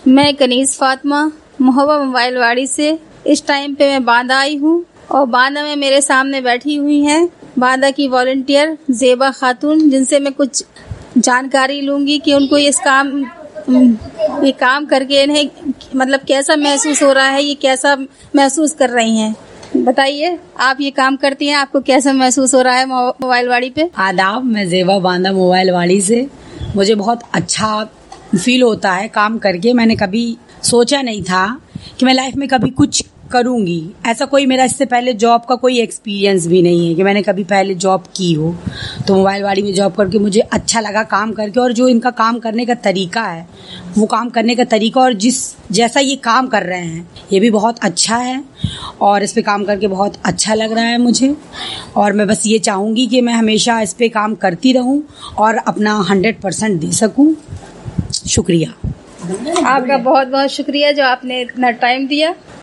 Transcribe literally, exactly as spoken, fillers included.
मैं कनीज़ फातिमा मोहब्बा मोबाइल वाड़ी से इस टाइम पे मैं बांदा आई हूँ और बांदा में मेरे सामने बैठी हुई हैं बांदा की वॉलंटियर ज़ेबा खातून, जिनसे मैं कुछ जानकारी लूँगी कि उनको इस काम ये काम करके इन्हें मतलब कैसा महसूस हो रहा है, ये कैसा महसूस कर रही हैं। बताइए, आप ये काम करती हैं, आपको कैसा महसूस हो रहा है मोबाइल वाड़ी पे? आदाब, मैं ज़ेबा बांदा मोबाइल वाड़ी से। मुझे बहुत अच्छा फील होता है काम करके। मैंने कभी सोचा नहीं था कि मैं लाइफ में कभी कुछ करूंगी। ऐसा कोई मेरा इससे पहले जॉब का कोई एक्सपीरियंस भी नहीं है कि मैंने कभी पहले जॉब की हो। तो मोबाइल वाड़ी में जॉब करके मुझे अच्छा लगा काम करके, और जो इनका काम करने का तरीका है, वो काम करने का तरीका और जिस जैसा ये काम कर रहे हैं, ये भी बहुत अच्छा है और इस पे काम करके बहुत अच्छा लग रहा है मुझे। और मैं बस ये चाहूँगी कि मैं हमेशा इस पे काम करती रहूँ और अपना हंड्रेड परसेंट दे सकूँ। शुक्रिया। आपका बहुत बहुत शुक्रिया जो आपने इतना टाइम दिया।